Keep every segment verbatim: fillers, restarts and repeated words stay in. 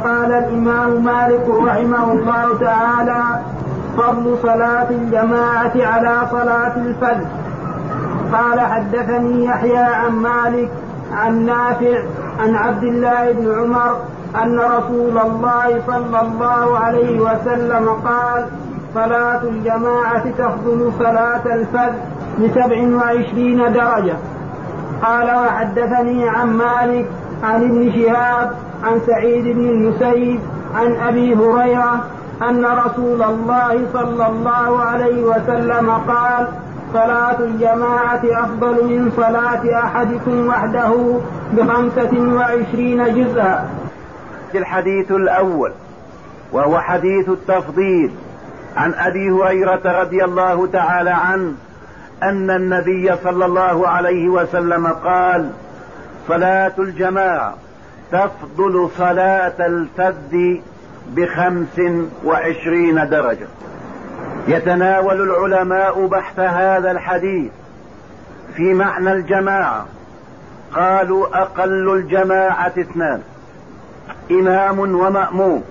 قال الإمام مالك رحمه الله تعالى: فضل صلاة الجماعة على صلاة الفرد. قال: حدثني يحيى عن مالك عن نافع عن عبد الله بن عمر أن رسول الله صلى الله عليه وسلم قال: صلاة الجماعة تفضل صلاة الفرد بسبع وعشرين درجة. قال: وحدثني عن مالك عن ابن شهاب عن سعيد بن المسيب عن أبي هريرة أن رسول الله صلى الله عليه وسلم قال: صلاة الجماعة أفضل من صلاة أحدكم وحده بخمسة وعشرين جزءا. الحديث الأول وهو حديث التفضيل عن أبي هريرة رضي الله تعالى عنه أن النبي صلى الله عليه وسلم قال: صلاة الجماعة تفضل صلاة الفرد بخمس وعشرين درجة. يتناول العلماء بحث هذا الحديث في معنى الجماعة. قالوا: أقل الجماعة اثنان، إمام ومأموم.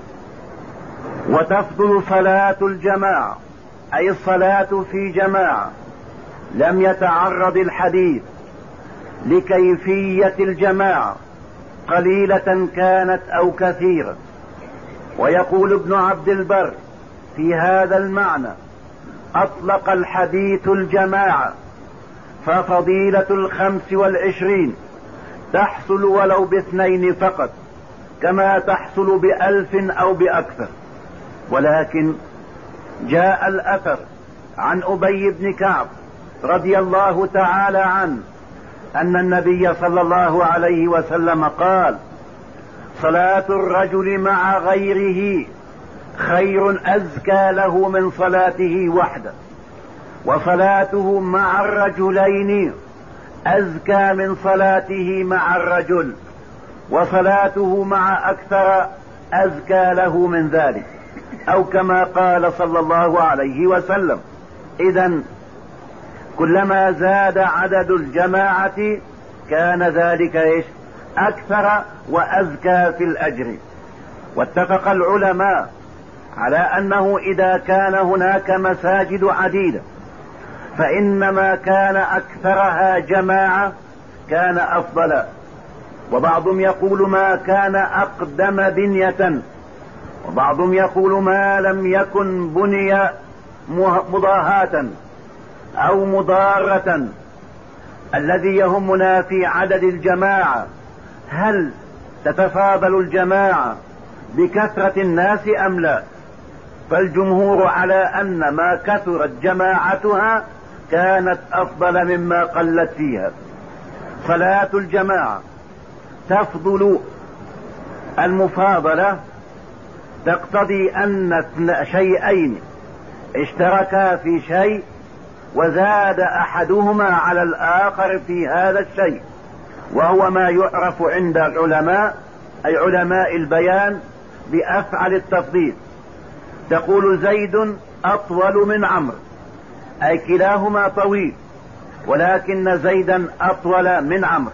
وتفضل صلاة الجماعة أي الصلاة في جماعة. لم يتعرض الحديث لكيفية الجماعة قليلة كانت أو كثيرة. ويقول ابن عبد البر في هذا المعنى: أطلق الحديث الجماعة، ففضيلة الخمس والعشرين تحصل ولو باثنين فقط، كما تحصل بألف أو بأكثر. ولكن جاء الأثر عن أبي بن كعب رضي الله تعالى عنه أن النبي صلى الله عليه وسلم قال: صلاة الرجل مع غيره خير أزكى له من صلاته وحده، وصلاته مع الرجلين أزكى من صلاته مع الرجل، وصلاته مع أكثر أزكى له من ذلك، أو كما قال صلى الله عليه وسلم. إذن كلما زاد عدد الجماعة كان ذلك إيش؟ أكثر وأزكى في الأجر. واتفق العلماء على أنه إذا كان هناك مساجد عديدة فإنما كان أكثرها جماعة كان أفضل. وبعضهم يقول ما كان أقدم بنية، وبعضهم يقول ما لم يكن بني مضاهاة أو مضارة. الذي يهمنا في عدد الجماعة هل تتفاضل الجماعة بكثرة الناس أم لا؟ فالجمهور على أن ما كثرت جماعتها كانت أفضل مما قلت فيها. صلاة الجماعة تفضل. المفاضلة تقتضي أن شيئين اشتركا في شيء وزاد أحدهما على الآخر في هذا الشيء، وهو ما يعرف عند العلماء أي علماء البيان بأفعل التفضيل. تقول: زيد أطول من عمرو، أي كلاهما طويل ولكن زيدا أطول من عمرو.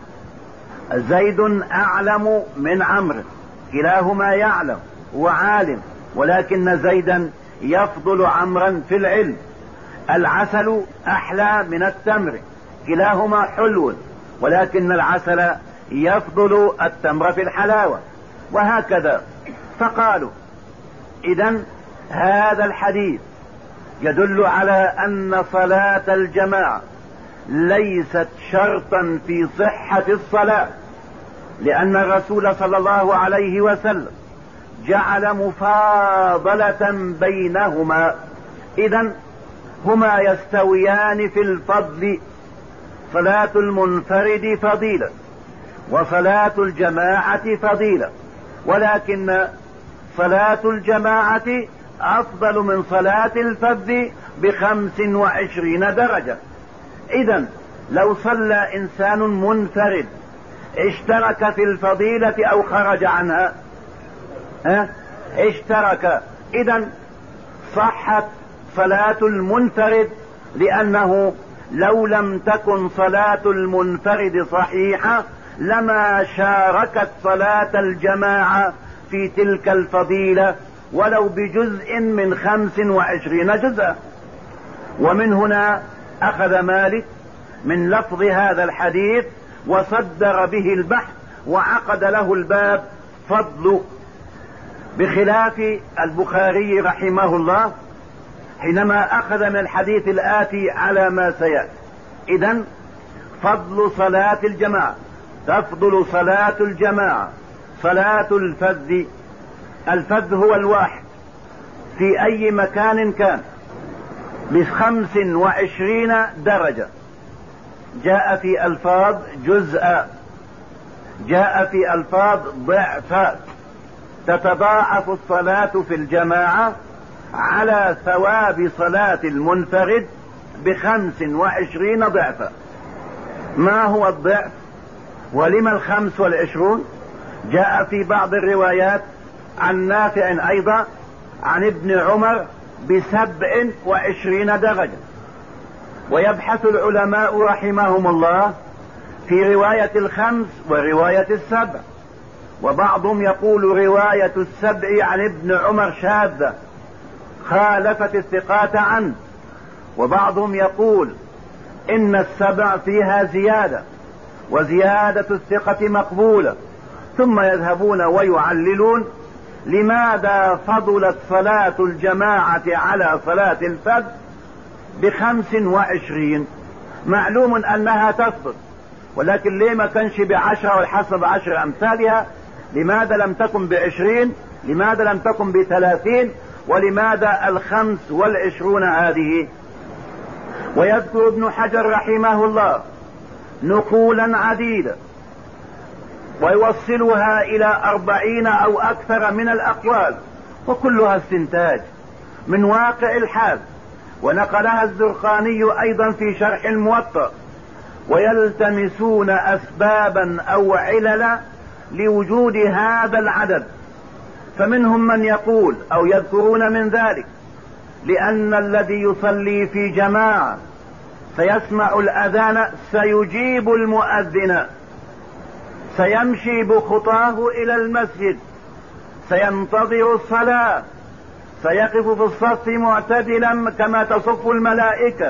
زيد أعلم من عمرو، كلاهما يعلم وعالم ولكن زيدا يفضل عمرا في العلم. العسل أحلى من التمر، كلاهما حلو ولكن العسل يفضل التمر في الحلاوة، وهكذا. فقالوا: إذن هذا الحديث يدل على أن صلاة الجماعة ليست شرطا في صحة الصلاة، لأن الرسول صلى الله عليه وسلم جعل مفاضلة بينهما. إذن هما يستويان في الفضل. صلاة المنفرد فضيلة وصلاة الجماعة فضيلة، ولكن صلاة الجماعة أفضل من صلاة الفرد بخمس وعشرين درجة. إذن لو صلى إنسان منفرد اشترك في الفضيلة أو خرج عنها؟ ها؟ اشترك. إذن صحت صلاة المنفرد، لأنه لو لم تكن صلاة المنفرد صحيحة لما شاركت صلاة الجماعة في تلك الفضيلة ولو بجزء من خمس وعشرين جزءا. ومن هنا أخذ مالك من لفظ هذا الحديث وصدر به البحث وعقد له الباب فضل، بخلاف البخاري رحمه الله حينما أخذ من الحديث الآتي على ما سيأتي. إذن فضل صلاة الجماعة، تفضل صلاة الجماعة صلاة الفذ. الفذ هو الواحد في أي مكان كان بخمس وعشرين درجة. جاء في ألفاظ جزء، جاء في ألفاظ ضعف. تتضاعف الصلاة في الجماعة على ثواب صلاة المنفرد بخمس وعشرين ضعفا. ما هو الضعف ولما الخمس والعشرون؟ جاء في بعض الروايات عن نافع أيضا عن ابن عمر بسبع وعشرين درجة. ويبحث العلماء رحمهم الله في رواية الخمس ورواية السبع، وبعضهم يقول رواية السبع عن ابن عمر شاذة خالفت الثقات عنه، وبعضهم يقول إن السبع فيها زيادة وزيادة الثقة مقبولة، ثم يذهبون ويعللون لماذا فضلت صلاة الجماعة على صلاة الفذ بخمس وعشرين. معلوم أنها تفضل، ولكن ليه ما كانش بعشرة والحسب عشر أمثالها؟ لماذا لم تكن بعشرين؟ لماذا لم تكن بثلاثين؟ ولماذا الخمس والعشرون هذه؟ ويذكر ابن حجر رحمه الله نقولا عديدة ويوصلها إلى أربعين أو أكثر من الأقوال، وكلها استنتاج من واقع الحال. ونقلها الزرقاني أيضا في شرح الموطأ. ويلتمسون أسبابا أو عللا لوجود هذا العدد، فمنهم من يقول أو يذكرون من ذلك لأن الذي يصلي في جماعة سيسمع الأذان سيجيب المؤذن، سيمشي بخطاه إلى المسجد، سينتظر الصلاة، سيقف في الصف معتدلا كما تصف الملائكة،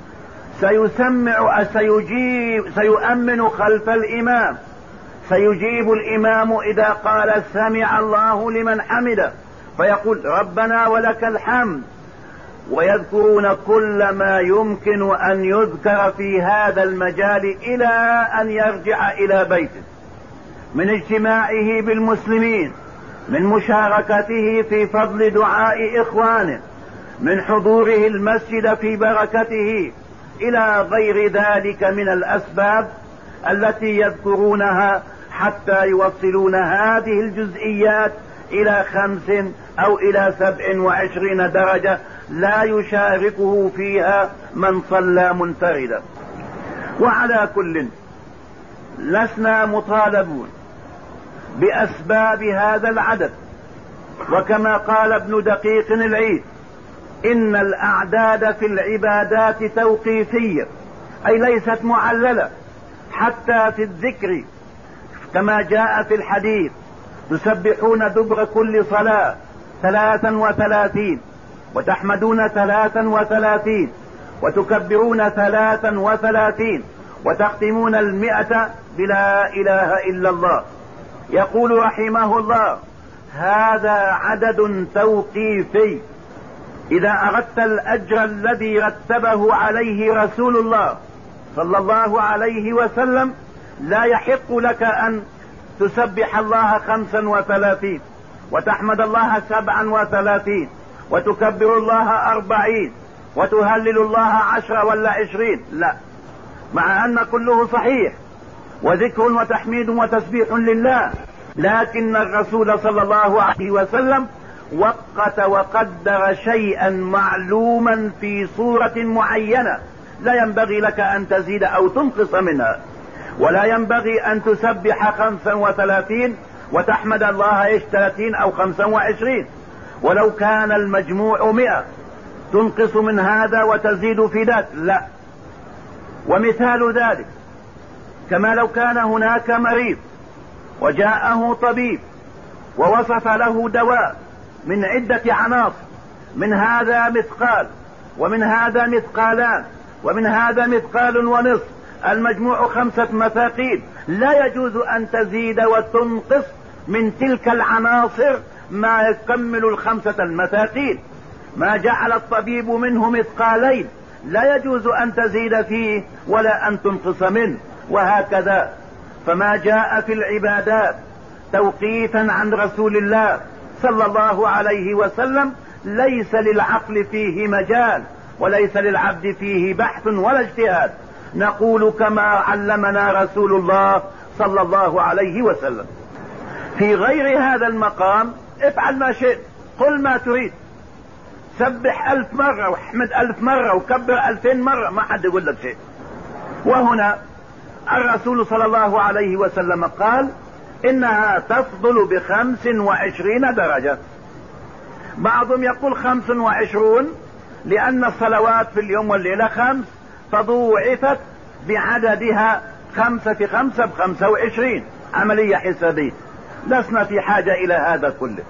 سيسمع سيجيب سيؤمن خلف الإمام، سيجيب الإمام إذا قال سمع الله لمن حمده فيقول ربنا ولك الحمد. ويذكرون كل ما يمكن أن يذكر في هذا المجال إلى أن يرجع إلى بيته، من اجتماعه بالمسلمين، من مشاركته في فضل دعاء إخوانه، من حضوره المسجد في بركته، إلى غير ذلك من الأسباب التي يذكرونها حتى يوصلون هذه الجزئيات إلى خمس أو إلى سبع وعشرين درجة لا يشاركه فيها من صلى منفردا. وعلى كل لسنا مطالبون بأسباب هذا العدد، وكما قال ابن دقيق العيد إن الأعداد في العبادات توقيفية، أي ليست معللة. حتى في الذكر كما جاء في الحديث تسبحون دبر كل صلاة ثلاثا وثلاثين، وتحمدون ثلاثا وثلاثين، وتكبرون ثلاثا وثلاثين، وتختمون المئة بلا إله إلا الله. يقول رحمه الله هذا عدد توقيفي. إذا أردت الأجر الذي رتبه عليه رسول الله صلى الله عليه وسلم لا يحق لك أن تسبح الله خمسا وثلاثين، وتحمد الله سبعا وثلاثين، وتكبر الله أربعين، وتهلل الله عشرة ولا عشرين. لا، مع أن كله صحيح وذكر وتحميد وتسبيح لله، لكن الرسول صلى الله عليه وسلم وقت وقدر شيئا معلوما في صورة معينة لا ينبغي لك أن تزيد أو تنقص منها، ولا ينبغي أن تسبح خمسا وثلاثين وتحمد الله ايش ثلاثين أو خمسا وعشرين، ولو كان المجموع مئة تنقص من هذا وتزيد في ذاك، لا. ومثال ذلك كما لو كان هناك مريض وجاءه طبيب ووصف له دواء من عدة عناصر، من هذا مثقال، ومن هذا مثقالان، ومن هذا مثقال ونصف، المجموع خمسة مثاقيل، لا يجوز أن تزيد وتنقص من تلك العناصر ما يكمل الخمسة المثاقيل. ما جعل الطبيب منه مثقالين لا يجوز أن تزيد فيه ولا أن تنقص منه، وهكذا. فما جاء في العبادات توقيفا عن رسول الله صلى الله عليه وسلم ليس للعقل فيه مجال، وليس للعبد فيه بحث ولا اجتهاد، نقول كما علمنا رسول الله صلى الله عليه وسلم. في غير هذا المقام افعل ما شئت، قل ما تريد، سبح ألف مرة واحمد ألف مرة وكبر ألفين مرة، ما حد يقول لك شيء. وهنا الرسول صلى الله عليه وسلم قال إنها تفضل بخمس وعشرين درجة. بعضهم يقول خمس وعشرون لأن الصلوات في اليوم والليلة خمس، فضوعفت بعددها خمسة في خمسة بخمسة وعشرين، عملية حسابية، لسنا في حاجة إلى هذا كله.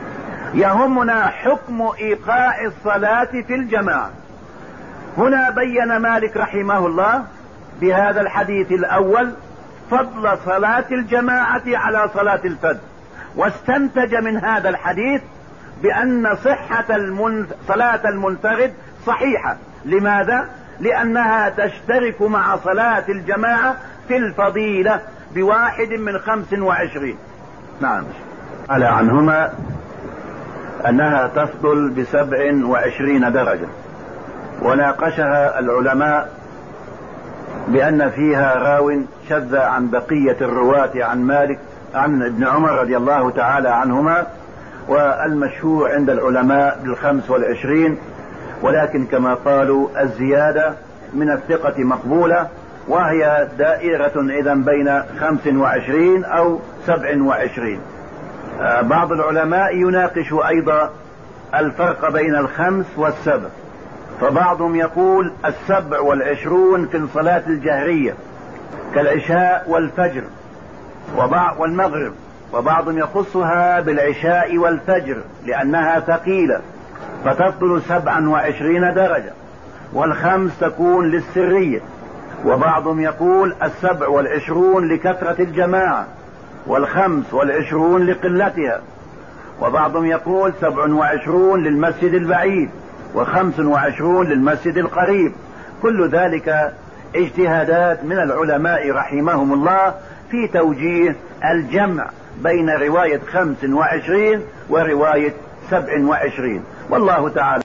يهمنا حكم إيقاع الصلاة في الجماعة. هنا بين مالك رحمه الله بهذا الحديث الأول فضل صلاة الجماعة على صلاة الفرد، واستنتج من هذا الحديث بأن صحة المن... صلاة المنفرد صحيحة. لماذا؟ لأنها تشترك مع صلاة الجماعة في الفضيلة بواحد من خمس وعشرين. نعم. قال عنهما أنها تفضل بسبع وعشرين درجة، وناقشها العلماء بأن فيها راو شذ عن بقية الرواة عن مالك عن ابن عمر رضي الله تعالى عنهما، والمشهور عند العلماء بالخمس والعشرين، ولكن كما قالوا الزيادة من الثقة مقبولة، وهي دائرة إذا بين خمس وعشرين أو سبع وعشرين. بعض العلماء يناقش أيضا الفرق بين الخمس والسبع، فبعضهم يقول السبع والعشرون في الصلاة الجهرية كالعشاء والفجر وبعض والمغرب، وبعضهم يخصها بالعشاء والفجر لأنها ثقيلة فتفضل سبعا وعشرين درجة، والخمس تكون للسرية. وبعضهم يقول السبع والعشرون لكثرة الجماعة، والخمس والعشرون لقلتها. وبعضهم يقول سبع وعشرون للمسجد البعيد، وخمس وعشرون للمسجد القريب. كل ذلك اجتهادات من العلماء رحمهم الله في توجيه الجمع بين رواية خمس وعشرين ورواية سبع وعشرين، والله تعالى